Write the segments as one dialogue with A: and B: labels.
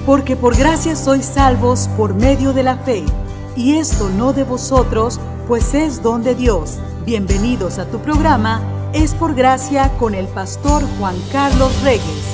A: Porque por gracia sois salvos por medio de la fe, y esto no de vosotros, pues es don de Dios. Bienvenidos a tu programa, Es por Gracia, con el pastor Juan Carlos Reyes.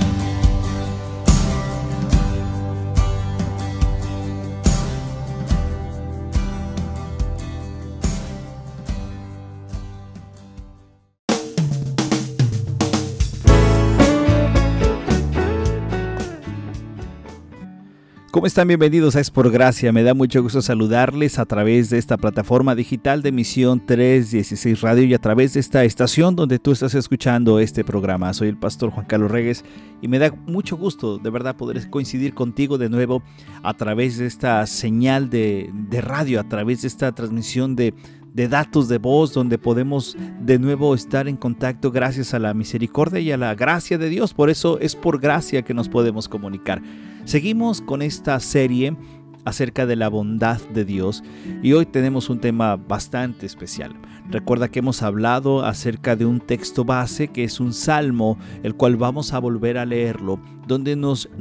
B: ¿Cómo están? Bienvenidos a Es por Gracia. Me da mucho gusto saludarles a través de esta plataforma digital de Misión 316 Radio y a través de esta estación donde tú estás escuchando este programa. Soy el pastor Juan Carlos Reyes y me da mucho gusto de verdad poder coincidir contigo de nuevo a través de esta señal de radio, a través de esta transmisión de datos de voz, donde podemos de nuevo estar en contacto gracias a la misericordia y a la gracia de Dios. Por eso es por gracia que nos podemos comunicar. Seguimos con esta serie acerca de la bondad de Dios y hoy tenemos un tema bastante especial. Recuerda que hemos hablado acerca de un texto base que es un salmo, el cual vamos a volver a leerlo, donde nos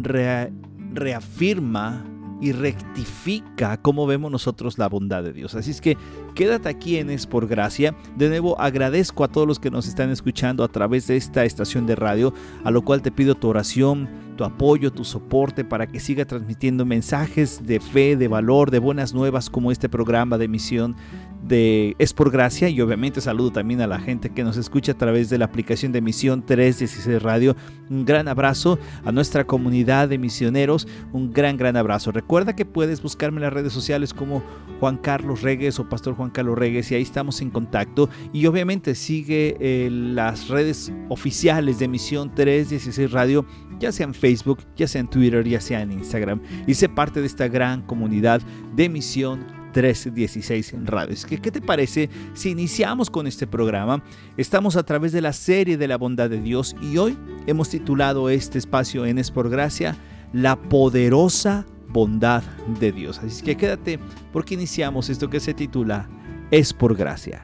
B: reafirma y rectifica cómo vemos nosotros la bondad de Dios. Así es que quédate aquí en Es por Gracia. De nuevo agradezco a todos los que nos están escuchando a través de esta estación de radio, a lo cual te pido tu oración, tu apoyo, tu soporte para que siga transmitiendo mensajes de fe, de valor, de buenas nuevas como este programa de misión de Es por Gracia. Y obviamente saludo también a la gente que nos escucha a través de la aplicación de Misión 316 Radio. Un gran abrazo a nuestra comunidad de misioneros, un gran abrazo. Recuerda que puedes buscarme en las redes sociales como Juan Carlos Reyes o Pastor Juan Carlos Reyes y ahí estamos en contacto. Y obviamente sigue las redes oficiales de Misión 316 Radio, ya sea en Facebook, ya sea en Twitter, ya sea en Instagram, y sé parte de esta gran comunidad de Misión 316 Radio. ¿Qué te parece si iniciamos con este programa? Estamos a través de la serie de la bondad de Dios y hoy hemos titulado este espacio en Es por Gracia, La poderosa bondad de Dios. Así que quédate porque iniciamos esto que se titula Es por Gracia.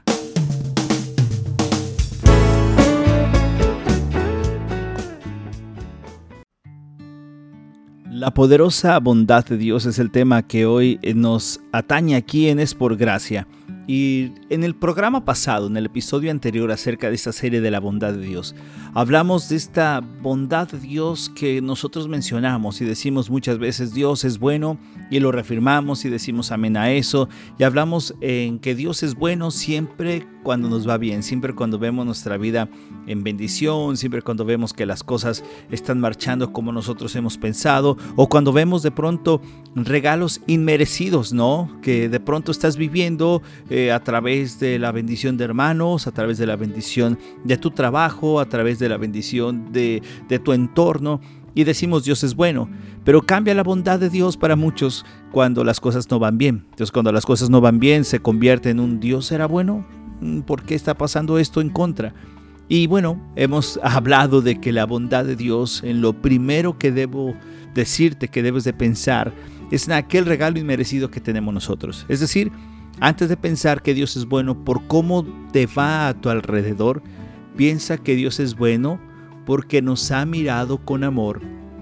B: La poderosa bondad de Dios es el tema que hoy nos atañe aquí en Es por Gracia. Y en el programa pasado, en el episodio anterior acerca de esta serie de la bondad de Dios, hablamos de esta bondad de Dios que nosotros mencionamos y decimos muchas veces Dios es bueno y lo reafirmamos y decimos amén a eso. Y hablamos en que Dios es bueno siempre cuando nos va bien, siempre cuando vemos nuestra vida en bendición, siempre cuando vemos que las cosas están marchando como nosotros hemos pensado o cuando vemos de pronto regalos inmerecidos, ¿no? Que de pronto estás viviendo a través de la bendición de hermanos, a través de la bendición de tu trabajo, a través de la bendición de tu entorno y decimos Dios es bueno, pero cambia la bondad de Dios para muchos cuando las cosas no van bien. Entonces cuando las cosas no van bien se convierte en un Dios era bueno, ¿por qué está pasando esto en contra? Y bueno, hemos hablado de que la bondad de Dios, en lo primero que debo decirte que debes de pensar es en aquel regalo inmerecido que tenemos nosotros. Es decir, antes de pensar que Dios es bueno por cómo te va a tu alrededor, piensa que Dios es bueno porque nos ha mirado con amor,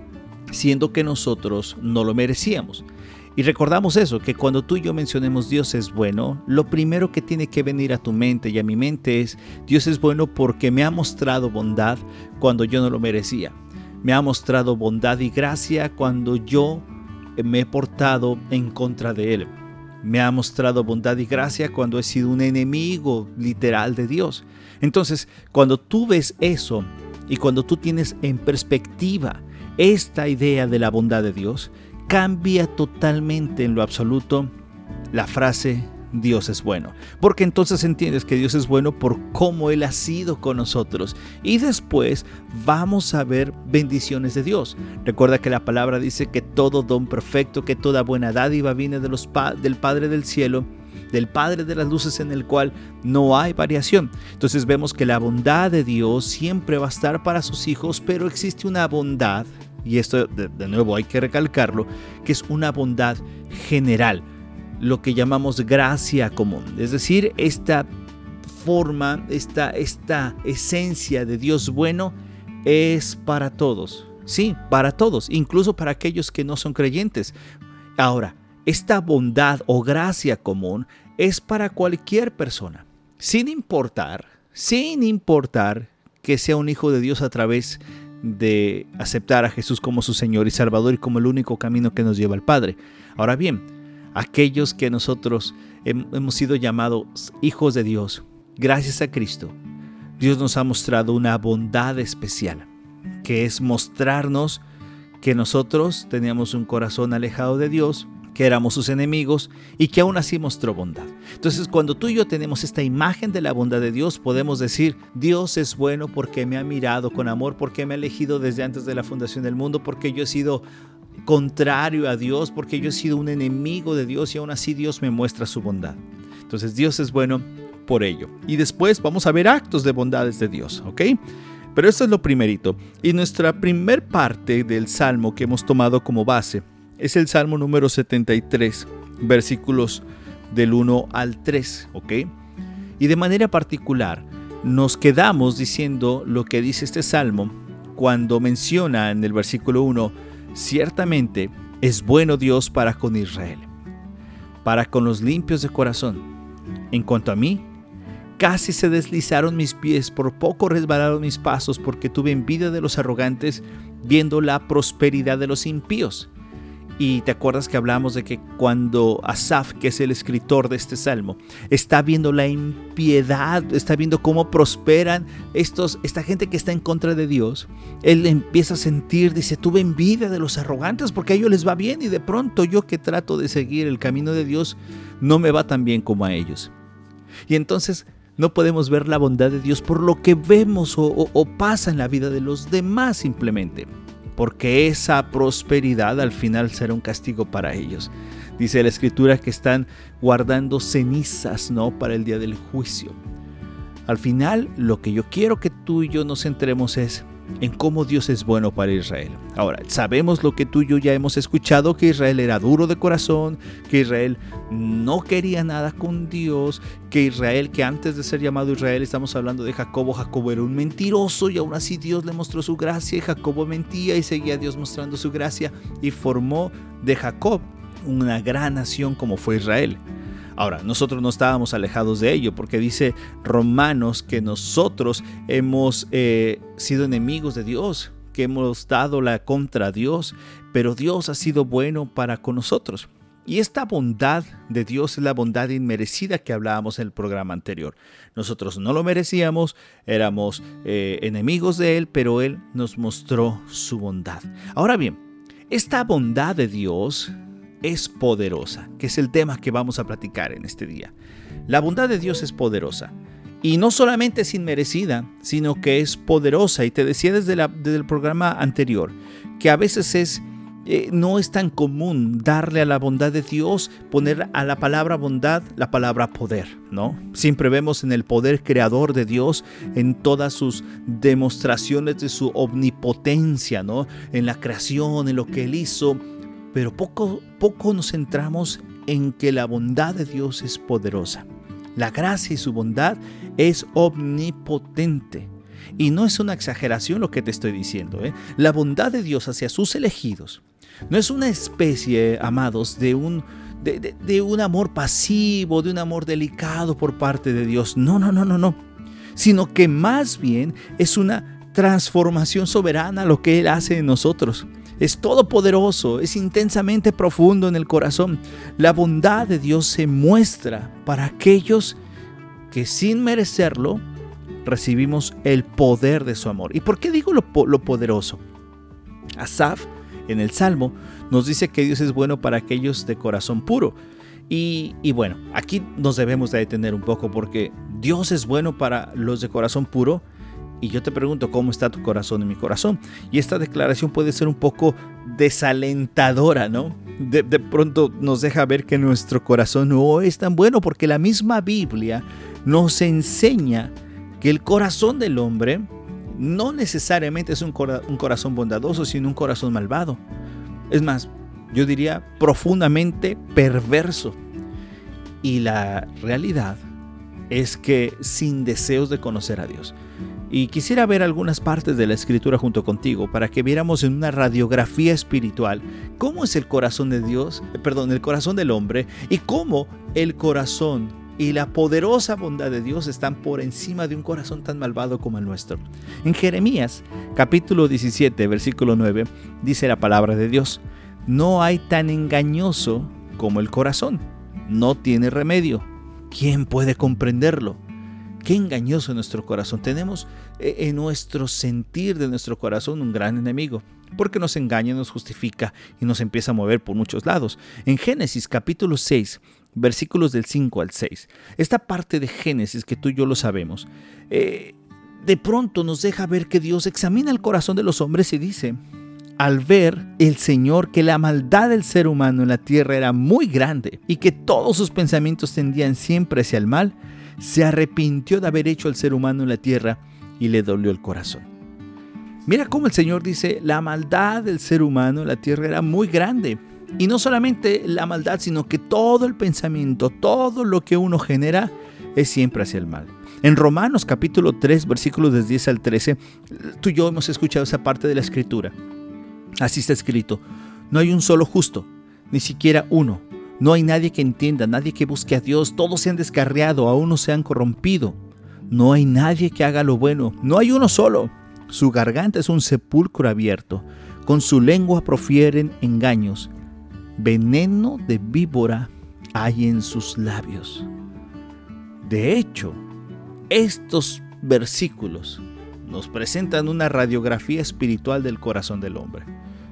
B: siendo que nosotros no lo merecíamos. Y recordamos eso, que cuando tú y yo mencionemos Dios es bueno, lo primero que tiene que venir a tu mente y a mi mente es Dios es bueno porque me ha mostrado bondad cuando yo no lo merecía. Me ha mostrado bondad y gracia cuando yo me he portado en contra de Él. Me ha mostrado bondad y gracia cuando he sido un enemigo literal de Dios. Entonces, cuando tú ves eso y cuando tú tienes en perspectiva esta idea de la bondad de Dios, cambia totalmente en lo absoluto la frase Dios es bueno. Porque entonces entiendes que Dios es bueno por cómo Él ha sido con nosotros. Y después vamos a ver bendiciones de Dios. Recuerda que la palabra dice que todo don perfecto, que toda buena dádiva viene del Padre del cielo, del Padre de las luces en el cual no hay variación. Entonces vemos que la bondad de Dios siempre va a estar para sus hijos, pero existe una bondad, y esto de nuevo hay que recalcarlo, que es una bondad general, lo que llamamos gracia común. Es decir, esta forma, esta esencia de Dios bueno es para todos. Sí, para todos, incluso para aquellos que no son creyentes. Ahora, esta bondad o gracia común es para cualquier persona, sin importar que sea un hijo de Dios a través de aceptar a Jesús como su Señor y Salvador y como el único camino que nos lleva al Padre. Ahora bien, aquellos que nosotros hemos sido llamados hijos de Dios, gracias a Cristo, Dios nos ha mostrado una bondad especial, que es mostrarnos que nosotros teníamos un corazón alejado de Dios, que éramos sus enemigos y que aún así mostró bondad. Entonces, cuando tú y yo tenemos esta imagen de la bondad de Dios, podemos decir: Dios es bueno porque me ha mirado con amor, porque me ha elegido desde antes de la fundación del mundo, porque yo he sido contrario a Dios, porque yo he sido un enemigo de Dios y aún así Dios me muestra su bondad. Entonces, Dios es bueno por ello. Y después vamos a ver actos de bondades de Dios, ¿ok? Pero esto es lo primerito. Y nuestra primer parte del Salmo que hemos tomado como base es el Salmo número 73, versículos del 1 al 3, ¿ok? Y de manera particular nos quedamos diciendo lo que dice este Salmo cuando menciona en el versículo 1: ciertamente es bueno Dios para con Israel, para con los limpios de corazón. En cuanto a mí, casi se deslizaron mis pies, por poco resbalaron mis pasos, porque tuve envidia de los arrogantes, viendo la prosperidad de los impíos. Y te acuerdas que hablamos de que cuando Asaf, que es el escritor de este salmo, está viendo la impiedad, está viendo cómo prosperan esta gente que está en contra de Dios, él empieza a sentir, dice: tuve envidia de los arrogantes porque a ellos les va bien, y de pronto yo, que trato de seguir el camino de Dios, no me va tan bien como a ellos. Y entonces no podemos ver la bondad de Dios por lo que vemos o pasa en la vida de los demás simplemente, porque esa prosperidad al final será un castigo para ellos. Dice la Escritura que están guardando cenizas, ¿no?, para el día del juicio. Al final, lo que yo quiero que tú y yo nos centremos es en cómo Dios es bueno para Israel. Ahora, sabemos lo que tú y yo ya hemos escuchado, que Israel era duro de corazón, que Israel no quería nada con Dios, que Israel, que antes de ser llamado Israel, estamos hablando de Jacobo, Jacobo era un mentiroso y aún así Dios le mostró su gracia, y Jacobo mentía y seguía Dios mostrando su gracia, y formó de Jacob una gran nación como fue Israel. Ahora, nosotros no estábamos alejados de ello, porque dice Romanos que nosotros hemos sido enemigos de Dios, que hemos dado la contra a Dios, pero Dios ha sido bueno para con nosotros. Y esta bondad de Dios es la bondad inmerecida que hablábamos en el programa anterior. Nosotros no lo merecíamos, éramos enemigos de Él, pero Él nos mostró su bondad. Ahora bien, esta bondad de Dios es poderosa, que es el tema que vamos a platicar en este día. La bondad de Dios es poderosa, y no solamente es inmerecida, sino que es poderosa. Y te decía desde el programa anterior que a veces no es tan común darle a la bondad de Dios, poner a la palabra bondad la palabra poder, ¿no? Siempre vemos en el poder creador de Dios, en todas sus demostraciones de su omnipotencia, ¿no?, en la creación, en lo que Él hizo. Pero poco nos centramos en que la bondad de Dios es poderosa. La gracia y su bondad es omnipotente. Y no es una exageración lo que te estoy diciendo, ¿eh? La bondad de Dios hacia sus elegidos no es una especie, amados, de un amor pasivo, de un amor delicado por parte de Dios. No. Sino que más bien es una transformación soberana lo que Él hace en nosotros. Es todopoderoso, es intensamente profundo en el corazón. La bondad de Dios se muestra para aquellos que sin merecerlo recibimos el poder de su amor. ¿Y por qué digo lo poderoso? Asaf en el Salmo nos dice que Dios es bueno para aquellos de corazón puro. Y bueno, aquí nos debemos de detener un poco, porque Dios es bueno para los de corazón puro. Y yo te pregunto, ¿cómo está tu corazón y mi corazón? Y esta declaración puede ser un poco desalentadora, ¿no? De pronto nos deja ver que nuestro corazón no es tan bueno, porque la misma Biblia nos enseña que el corazón del hombre no necesariamente es un corazón bondadoso, sino un corazón malvado. Es más, yo diría profundamente perverso. Y la realidad es que sin deseos de conocer a Dios. Y quisiera ver algunas partes de la Escritura junto contigo para que viéramos en una radiografía espiritual cómo es el corazón de Dios, el corazón del hombre, y cómo el corazón y la poderosa bondad de Dios están por encima de un corazón tan malvado como el nuestro. En Jeremías, capítulo 17, versículo 9, dice la palabra de Dios: no hay tan engañoso como el corazón, no tiene remedio. ¿Quién puede comprenderlo? Qué engañoso es nuestro corazón. Tenemos en nuestro sentir de nuestro corazón un gran enemigo, porque nos engaña, nos justifica y nos empieza a mover por muchos lados. En Génesis capítulo 6, versículos del 5 al 6, esta parte de Génesis que tú y yo lo sabemos, de pronto nos deja ver que Dios examina el corazón de los hombres y dice: al ver el Señor que la maldad del ser humano en la tierra era muy grande y que todos sus pensamientos tendían siempre hacia el mal, se arrepintió de haber hecho al ser humano en la tierra y le dolió el corazón. Mira cómo el Señor dice: la maldad del ser humano en la tierra era muy grande. Y no solamente la maldad, sino que todo el pensamiento, todo lo que uno genera es siempre hacia el mal. En Romanos capítulo 3, versículos del 10 al 13, tú y yo hemos escuchado esa parte de la Escritura. Así está escrito: no hay un solo justo, ni siquiera uno. No hay nadie que entienda, nadie que busque a Dios. Todos se han descarriado, a uno se han corrompido. No hay nadie que haga lo bueno, no hay uno solo. Su garganta es un sepulcro abierto, con su lengua profieren engaños. Veneno de víbora hay en sus labios. De hecho, estos versículos nos presentan una radiografía espiritual del corazón del hombre.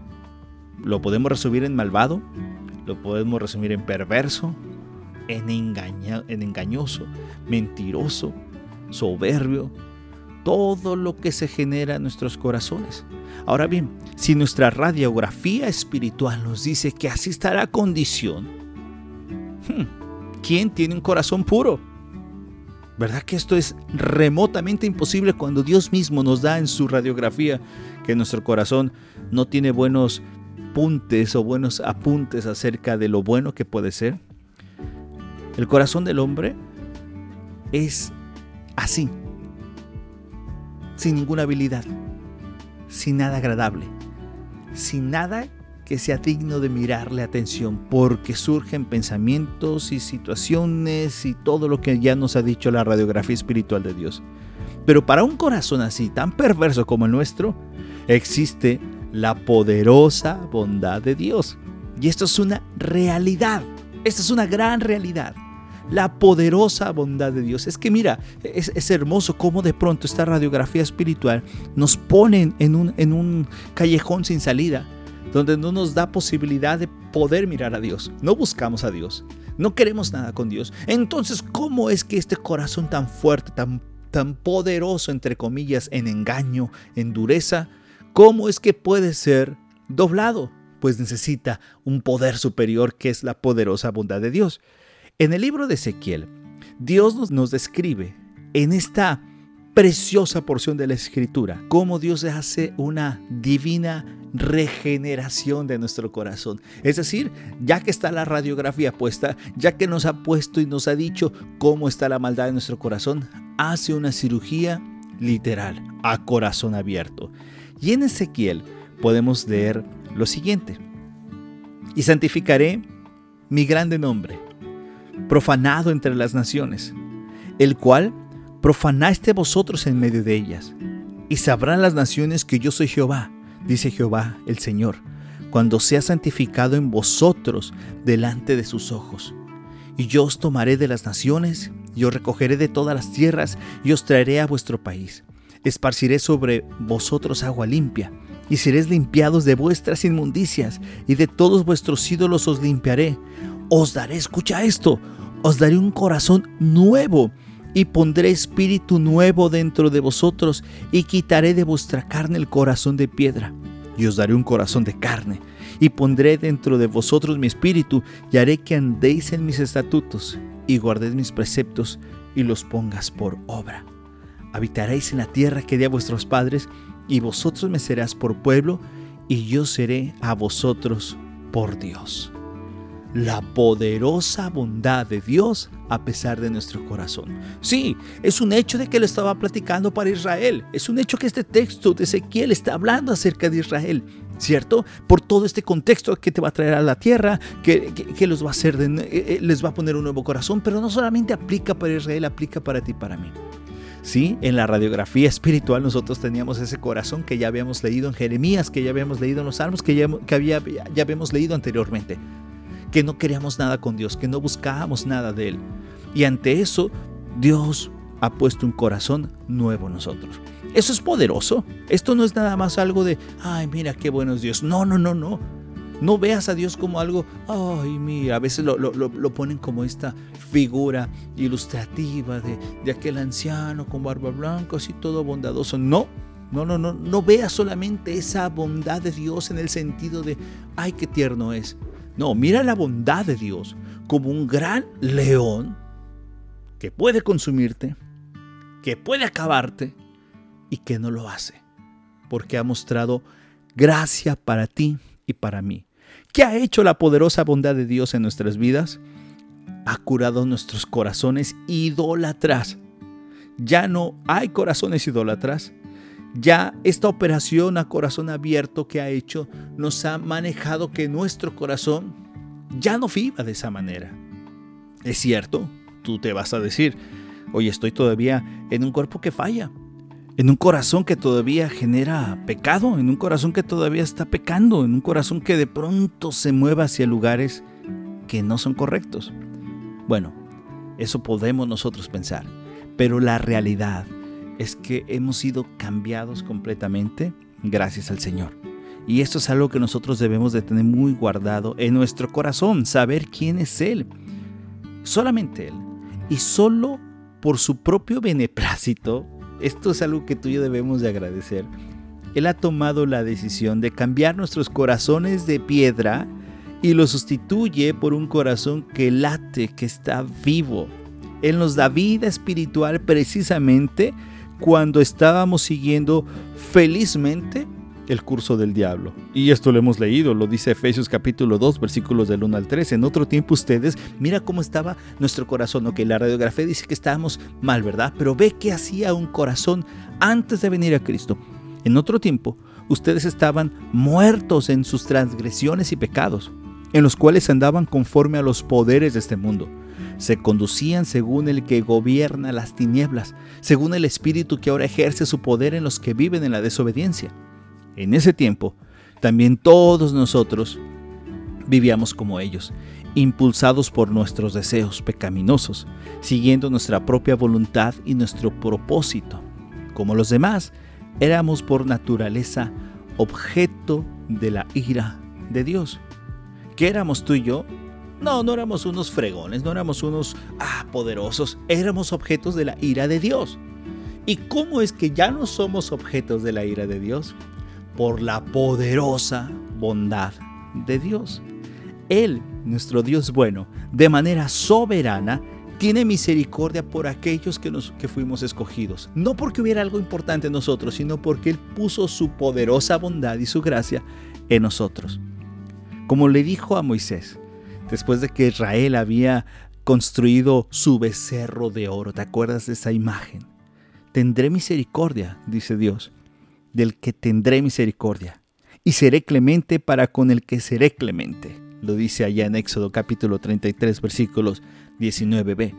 B: Lo podemos resumir en malvado, lo podemos resumir en perverso, en engañoso, mentiroso, soberbio, todo lo que se genera en nuestros corazones. Ahora bien, si nuestra radiografía espiritual nos dice que así está la condición, ¿quién tiene un corazón puro? ¿Verdad que esto es remotamente imposible cuando Dios mismo nos da en su radiografía que nuestro corazón no tiene buenos puntes o buenos apuntes acerca de lo bueno que puede ser? El corazón del hombre es así, sin ninguna habilidad, sin nada agradable, sin nada que sea digno de mirarle atención, porque surgen pensamientos y situaciones y todo lo que ya nos ha dicho la radiografía espiritual de Dios. Pero para un corazón así, tan perverso como el nuestro, existe la poderosa bondad de Dios. Y esto es una realidad, esta es una gran realidad. La poderosa bondad de Dios. Es que mira, es hermoso cómo de pronto esta radiografía espiritual nos pone en un callejón sin salida, donde no nos da posibilidad de poder mirar a Dios. No buscamos a Dios, no queremos nada con Dios. Entonces, ¿cómo es que este corazón tan fuerte, tan poderoso, entre comillas, en engaño, en dureza, cómo es que puede ser doblado? Pues necesita un poder superior, que es la poderosa bondad de Dios. En el libro de Ezequiel, Dios nos describe en esta preciosa porción de la Escritura cómo Dios hace una divina regeneración de nuestro corazón. Es decir, ya que está la radiografía puesta, ya que nos ha puesto y nos ha dicho cómo está la maldad de nuestro corazón, hace una cirugía literal a corazón abierto. Y en Ezequiel podemos leer lo siguiente: y santificaré mi grande nombre, profanado entre las naciones, el cual profanaste vosotros en medio de ellas. Y sabrán las naciones que yo soy Jehová, dice Jehová el Señor, cuando sea santificado en vosotros delante de sus ojos. Y yo os tomaré de las naciones, y os recogeré de todas las tierras, y os traeré a vuestro país. Esparciré sobre vosotros agua limpia, y seréis limpiados de vuestras inmundicias, y de todos vuestros ídolos os limpiaré. Os daré, escucha esto, os daré un corazón nuevo, y pondré espíritu nuevo dentro de vosotros, y quitaré de vuestra carne el corazón de piedra, y os daré un corazón de carne, y pondré dentro de vosotros mi espíritu, y haré que andéis en mis estatutos, y guardéis mis preceptos, y los pongas por obra. Habitaréis en la tierra que di a vuestros padres, y vosotros me serás por pueblo, y yo seré a vosotros por Dios. la poderosa bondad de Dios a pesar de nuestro corazón. Sí, es un hecho de que lo estaba platicando para Israel. Es un hecho que este texto de Ezequiel está hablando acerca de Israel, ¿cierto? Por todo este contexto que te va a traer a la tierra, que los va a hacer, les va a poner un nuevo corazón, pero no solamente aplica para Israel, aplica para ti y para mí. Sí, en la radiografía espiritual nosotros teníamos ese corazón que ya habíamos leído en Jeremías, que ya habíamos leído en los Salmos, que ya habíamos leído anteriormente. Que no queríamos nada con Dios, que no buscábamos nada de Él. Y ante eso, Dios ha puesto un corazón nuevo en nosotros. Eso es poderoso. Esto no es nada más algo de, ay, mira qué bueno es Dios. No. No veas a Dios como algo, ay, mira, a veces lo ponen como esta figura ilustrativa de aquel anciano con barba blanca, así todo bondadoso. No veas solamente esa bondad de Dios en el sentido de, ay, qué tierno es. No, mira la bondad de Dios como un gran león que puede consumirte, que puede acabarte y que no lo hace, porque ha mostrado gracia para ti y para mí. ¿Qué ha hecho la poderosa bondad de Dios en nuestras vidas? Ha curado nuestros corazones idólatras. Ya no hay corazones idólatras. Ya esta operación a corazón abierto que ha hecho nos ha manejado que nuestro corazón ya no viva de esa manera. Es cierto, tú te vas a decir, oye, estoy todavía en un cuerpo que falla, en un corazón que todavía genera pecado, en un corazón que todavía está pecando, en un corazón que de pronto se mueve hacia lugares que no son correctos. Bueno, eso podemos nosotros pensar, pero la realidad es que hemos sido cambiados completamente gracias al Señor. Y esto es algo que nosotros debemos de tener muy guardado en nuestro corazón, saber quién es Él. Solamente Él. Y solo por su propio beneplácito, esto es algo que tú y yo debemos de agradecer. Él ha tomado la decisión de cambiar nuestros corazones de piedra y lo sustituye por un corazón que late, que está vivo. Él nos da vida espiritual precisamente cuando estábamos siguiendo felizmente el curso del diablo. Y esto lo hemos leído, lo dice Efesios capítulo 2, versículos del 1 al 3. En otro tiempo ustedes, mira cómo estaba nuestro corazón. Ok, la radiografía dice que estábamos mal, ¿verdad? Pero ve qué hacía un corazón antes de venir a Cristo. En otro tiempo, ustedes estaban muertos en sus transgresiones y pecados, en los cuales andaban conforme a los poderes de este mundo. Se conducían según el que gobierna las tinieblas, según el espíritu que ahora ejerce su poder en los que viven en la desobediencia. En ese tiempo, también todos nosotros vivíamos como ellos, impulsados por nuestros deseos pecaminosos, siguiendo nuestra propia voluntad y nuestro propósito. Como los demás, éramos por naturaleza objeto de la ira de Dios. ¿Qué éramos tú y yo? No éramos unos fregones, no éramos unos poderosos, éramos objetos de la ira de Dios. ¿Y cómo es que ya no somos objetos de la ira de Dios? Por la poderosa bondad de Dios. Él, nuestro Dios bueno, de manera soberana, tiene misericordia por aquellos que fuimos escogidos. No porque hubiera algo importante en nosotros, sino porque Él puso su poderosa bondad y su gracia en nosotros. Como le dijo a Moisés, después de que Israel había construido su becerro de oro, ¿te acuerdas de esa imagen? Tendré misericordia, dice Dios, del que tendré misericordia, y seré clemente para con el que seré clemente. Lo dice allá en Éxodo capítulo 33, versículos 19b.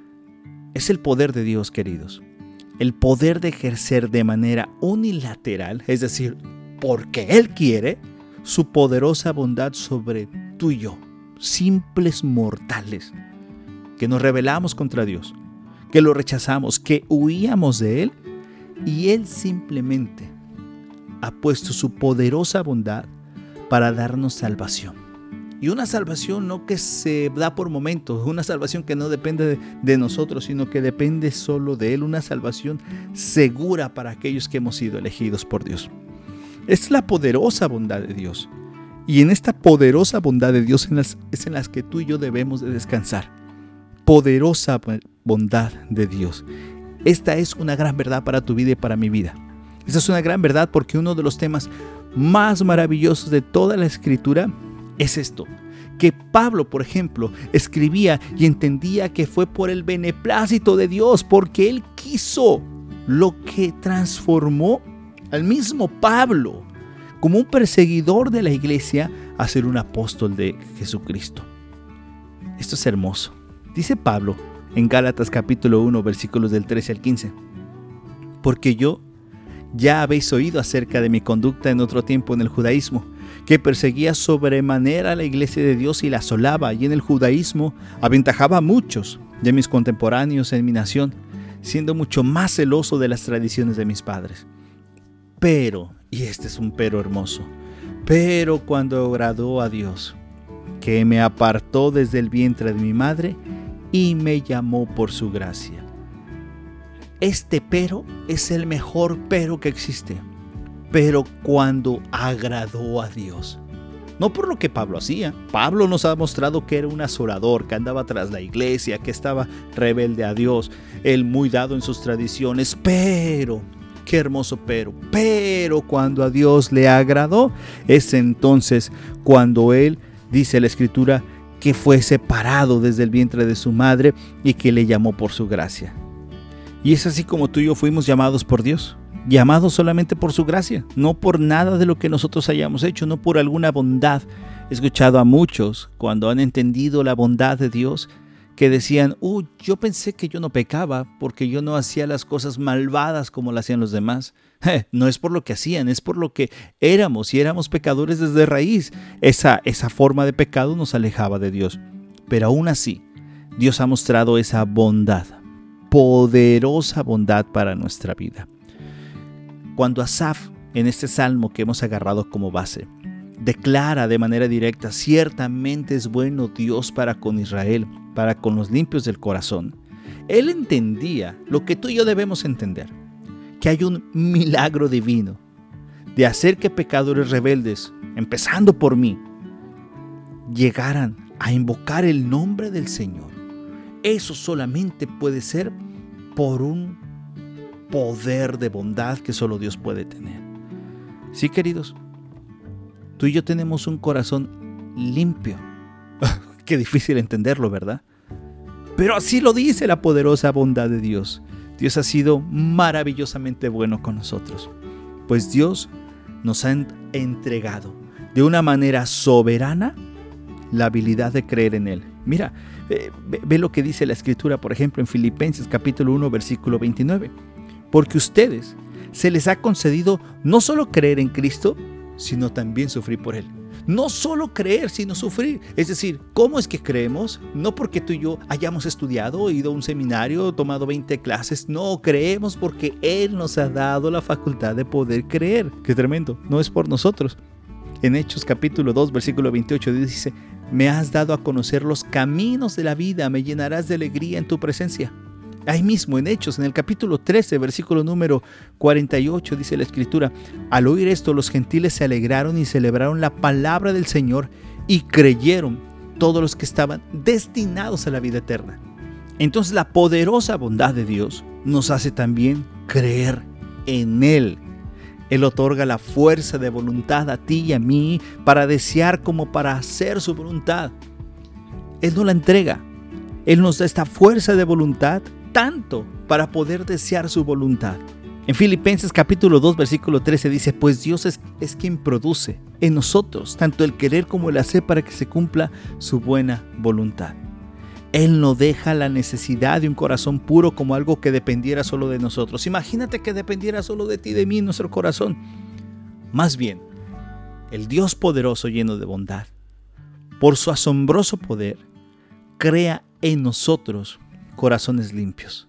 B: Es el poder de Dios, queridos. El poder de ejercer de manera unilateral, es decir, porque Él quiere, su poderosa bondad sobre tú y yo, simples mortales, que nos rebelamos contra Dios, que lo rechazamos, que huíamos de Él, y Él simplemente ha puesto su poderosa bondad para darnos salvación. Y una salvación no que se da por momentos, una salvación que no depende de nosotros, sino que depende solo de Él, una salvación segura para aquellos que hemos sido elegidos por Dios. Es la poderosa bondad de Dios. Y en esta poderosa bondad de Dios es en las que tú y yo debemos de descansar. Poderosa bondad de Dios. Esta es una gran verdad para tu vida y para mi vida. Esta es una gran verdad porque uno de los temas más maravillosos de toda la Escritura es esto, que Pablo, por ejemplo, escribía y entendía que fue por el beneplácito de Dios, porque Él quiso, lo que transformó al mismo Pablo, como un perseguidor de la iglesia, a ser un apóstol de Jesucristo. Esto es hermoso. Dice Pablo en Gálatas capítulo 1, versículos del 13 al 15. Porque ya habéis oído acerca de mi conducta en otro tiempo en el judaísmo, que perseguía sobremanera a la iglesia de Dios y la asolaba, y en el judaísmo aventajaba a muchos de mis contemporáneos en mi nación, siendo mucho más celoso de las tradiciones de mis padres. Pero, y este es un pero hermoso, pero cuando agradó a Dios, que me apartó desde el vientre de mi madre y me llamó por su gracia. Este pero es el mejor pero que existe. Pero cuando agradó a Dios. No por lo que Pablo hacía. Pablo nos ha mostrado que era un asolador, que andaba tras la iglesia, que estaba rebelde a Dios, él muy dado en sus tradiciones. Pero, qué hermoso pero cuando a Dios le agradó, es entonces cuando él, dice la Escritura, que fue separado desde el vientre de su madre y que le llamó por su gracia. Y es así como tú y yo fuimos llamados por Dios, llamados solamente por su gracia, no por nada de lo que nosotros hayamos hecho, no por alguna bondad. He escuchado a muchos cuando han entendido la bondad de Dios que decían, yo pensé que yo no pecaba porque yo no hacía las cosas malvadas como las hacían los demás. No es por lo que hacían, es por lo que éramos, y éramos pecadores desde raíz. Esa forma de pecado nos alejaba de Dios. Pero aún así, Dios ha mostrado esa bondad, poderosa bondad para nuestra vida. Cuando Asaf, en este salmo que hemos agarrado como base, declara de manera directa, ciertamente es bueno Dios para con Israel, para con los limpios del corazón. Él entendía lo que tú y yo debemos entender, que hay un milagro divino de hacer que pecadores rebeldes, empezando por mí, llegaran a invocar el nombre del Señor. Eso solamente puede ser por un poder de bondad que solo Dios puede tener. Sí, queridos, tú y yo tenemos un corazón limpio. Qué difícil entenderlo, ¿verdad? Pero así lo dice la poderosa bondad de Dios. Dios ha sido maravillosamente bueno con nosotros, pues Dios nos ha entregado de una manera soberana la habilidad de creer en Él. Mira, ve lo que dice la Escritura, por ejemplo, en Filipenses capítulo 1, versículo 29. Porque a ustedes se les ha concedido no solo creer en Cristo, sino también sufrir por Él. No solo creer, sino sufrir. Es decir, ¿cómo es que creemos? No porque tú y yo hayamos estudiado, ido a un seminario, tomado 20 clases. No, creemos porque Él nos ha dado la facultad de poder creer. ¡Qué tremendo! No es por nosotros. En Hechos capítulo 2, versículo 28 dice, me has dado a conocer los caminos de la vida, me llenarás de alegría en tu presencia. Ahí mismo en Hechos, en el capítulo 13, versículo número 48, dice la Escritura, al oír esto los gentiles se alegraron y celebraron la palabra del Señor y creyeron todos los que estaban destinados a la vida eterna. Entonces la poderosa bondad de Dios nos hace también creer en Él. Él otorga la fuerza de voluntad a ti y a mí para desear como para hacer su voluntad. Él nos la entrega. Él nos da esta fuerza de voluntad tanto para poder desear su voluntad. En Filipenses capítulo 2 versículo 13 dice, pues Dios es quien produce en nosotros tanto el querer como el hacer para que se cumpla su buena voluntad. Él no deja la necesidad de un corazón puro como algo que dependiera solo de nosotros. Imagínate que dependiera solo de ti y de mí nuestro corazón. Más bien, el Dios poderoso lleno de bondad, por su asombroso poder, crea en nosotros corazones limpios.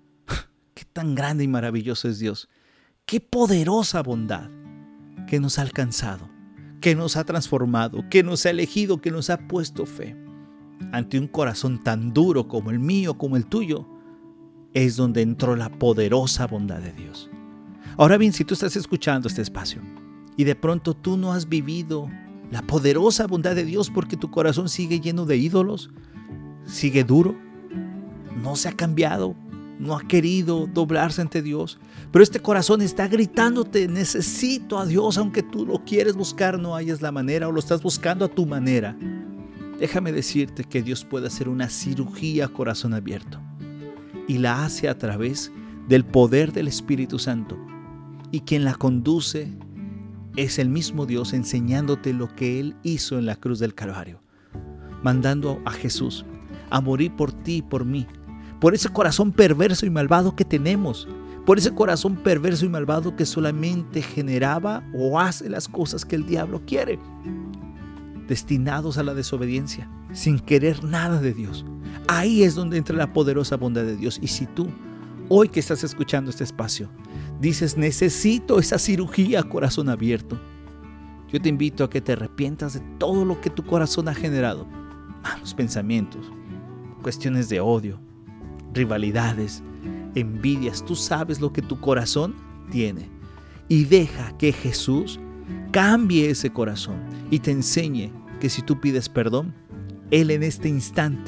B: Qué tan grande y maravilloso es Dios. Qué poderosa bondad que nos ha alcanzado, que nos ha transformado, que nos ha elegido, que nos ha puesto fe. Ante un corazón tan duro como el mío, como el tuyo, es donde entró la poderosa bondad de Dios. Ahora bien, si tú estás escuchando este espacio y de pronto tú no has vivido la poderosa bondad de Dios porque tu corazón sigue lleno de ídolos, sigue duro, no se ha cambiado, no ha querido doblarse ante Dios, pero este corazón está gritándote, necesito a Dios, aunque tú lo quieres buscar, no hayas la manera o lo estás buscando a tu manera. déjame decirte que Dios puede hacer una cirugía a corazón abierto y la hace a través del poder del Espíritu Santo, y quien la conduce es el mismo Dios enseñándote lo que Él hizo en la cruz del Calvario, mandando a Jesús a morir por ti y por mí, por ese corazón perverso y malvado que tenemos, por ese corazón perverso y malvado que solamente generaba o hace las cosas que el diablo quiere, destinados a la desobediencia, sin querer nada de Dios. Ahí es donde entra la poderosa bondad de Dios. Y si tú, hoy que estás escuchando este espacio, dices, necesito esa cirugía a corazón abierto, yo te invito a que te arrepientas de todo lo que tu corazón ha generado, malos pensamientos, cuestiones de odio, rivalidades, envidias. Tú sabes lo que tu corazón tiene, y deja que Jesús cambie ese corazón y te enseñe que si tú pides perdón, Él en este instante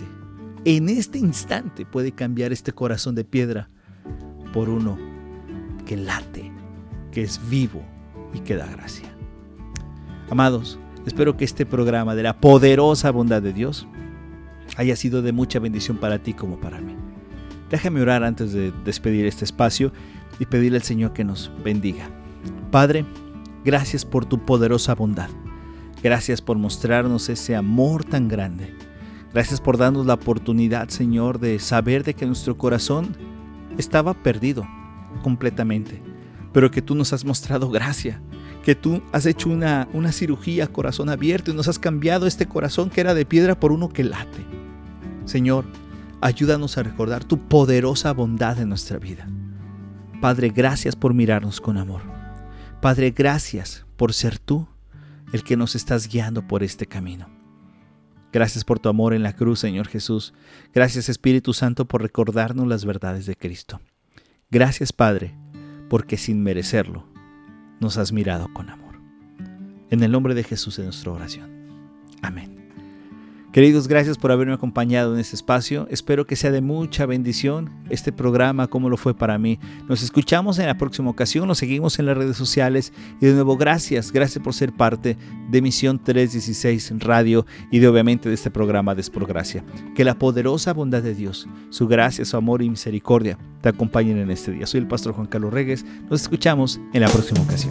B: puede cambiar este corazón de piedra por uno que late, que es vivo y que da gracia. Amados, espero que este programa de la poderosa bondad de Dios haya sido de mucha bendición para ti como para mí. Déjame orar antes de despedir este espacio y pedirle al Señor que nos bendiga. Padre, gracias por tu poderosa bondad. Gracias por mostrarnos ese amor tan grande. Gracias por darnos la oportunidad, Señor, de saber de que nuestro corazón estaba perdido completamente, pero que tú nos has mostrado gracia, que tú has hecho una cirugía a corazón abierto y nos has cambiado este corazón que era de piedra por uno que late. Señor, ayúdanos a recordar tu poderosa bondad en nuestra vida. Padre, gracias por mirarnos con amor. Padre, gracias por ser tú el que nos estás guiando por este camino. Gracias por tu amor en la cruz, Señor Jesús. Gracias, Espíritu Santo, por recordarnos las verdades de Cristo. Gracias, Padre, porque sin merecerlo nos has mirado con amor. En el nombre de Jesús es nuestra oración. Amén. Queridos, gracias por haberme acompañado en este espacio. Espero que sea de mucha bendición este programa como lo fue para mí. Nos escuchamos en la próxima ocasión, nos seguimos en las redes sociales y de nuevo gracias por ser parte de Misión 316 Radio y de obviamente de este programa de Es por Gracia. Que la poderosa bondad de Dios, su gracia, su amor y misericordia te acompañen en este día. Soy el pastor Juan Carlos Regues. Nos escuchamos en la próxima ocasión.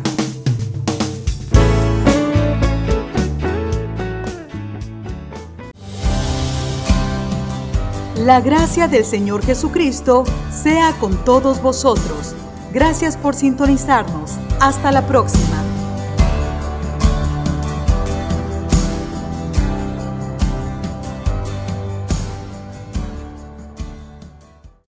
A: La gracia del Señor Jesucristo sea con todos vosotros. Gracias por sintonizarnos. Hasta la próxima.